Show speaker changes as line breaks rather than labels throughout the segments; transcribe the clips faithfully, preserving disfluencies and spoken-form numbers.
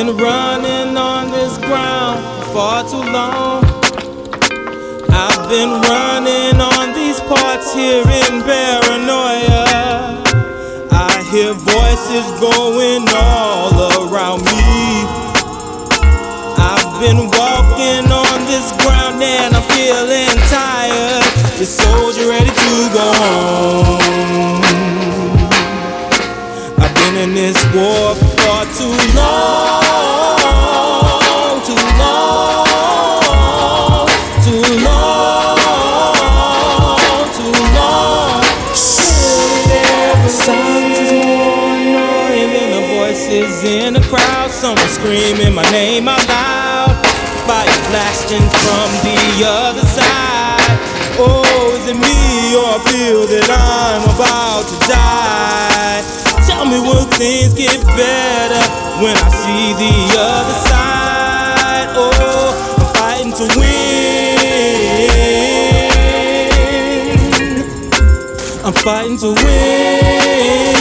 been running on this ground for far too long. I've been running on these parts here in paranoia. I hear voices going all around me. I've been walking on this ground and I'm feeling tired. The soldier ready to go home. I've been in this war for far too long, too long, too long, too long. Silence is more annoying than the voices in the crowd. Someone screaming my name out loud. Fire blasting from the other side. Oh, is it me or I feel that I'm about to die? Tell me, will things get better when I see the other side? Oh, I'm fighting to win. I'm fighting to win.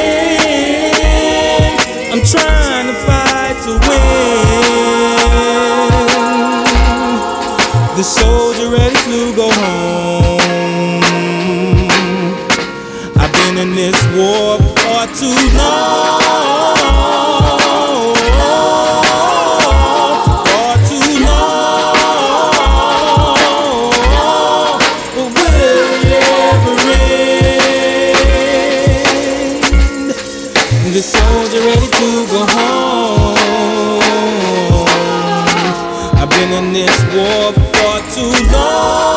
I'm trying to fight to win. The soldier ready to go home. I've been in this war for too long, for too long. But will it ever end? The soldier ready to go home. I've been in this war for too long.